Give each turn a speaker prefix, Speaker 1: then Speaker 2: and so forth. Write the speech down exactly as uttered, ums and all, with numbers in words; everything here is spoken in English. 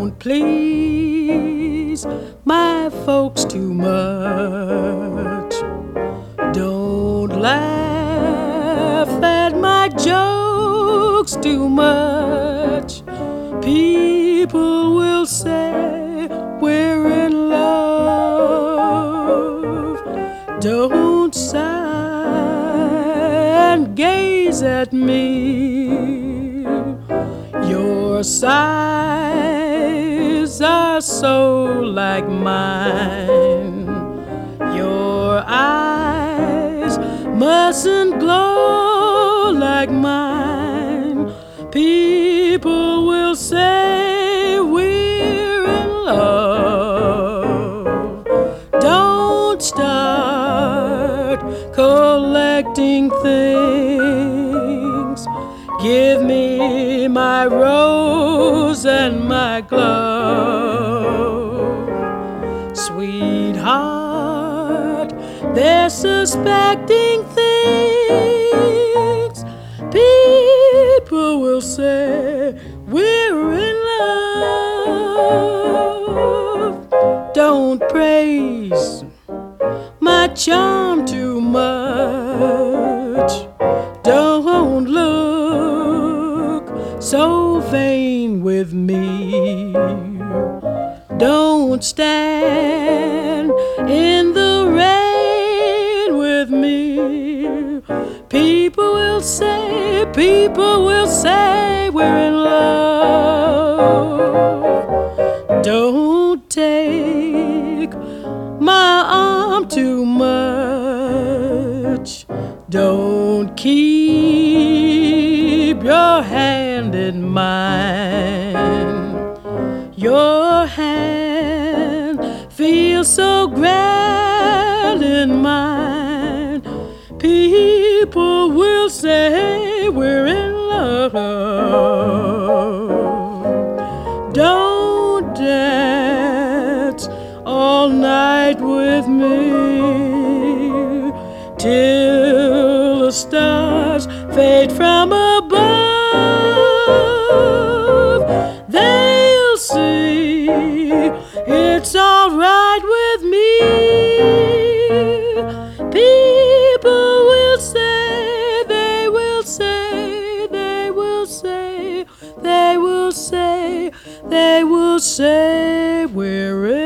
Speaker 1: Don't please my folks too much. Don't laugh at my jokes too much. People will say we're in love. Don't sigh and gaze at me. Your sighs are so like mine. Your eyes mustn't glow like mine. People will say we're in love. Don't start collecting things. Give me my rose and my glove. Sweetheart, they're suspecting things. People will say we're in love. Don't praise my charm too much. Don't look so vain with me. Don't stand in the rain with me. People will say, people will say we're in love. Don't take my arm too much. Don't keep your hand in mine. Your hand feels so grand in mine. People will say we're in love. Don't dance all night with me till the stars fade from above. They'll see it's all right with me. People will say, they will say, they will say, they will say, they will say we're in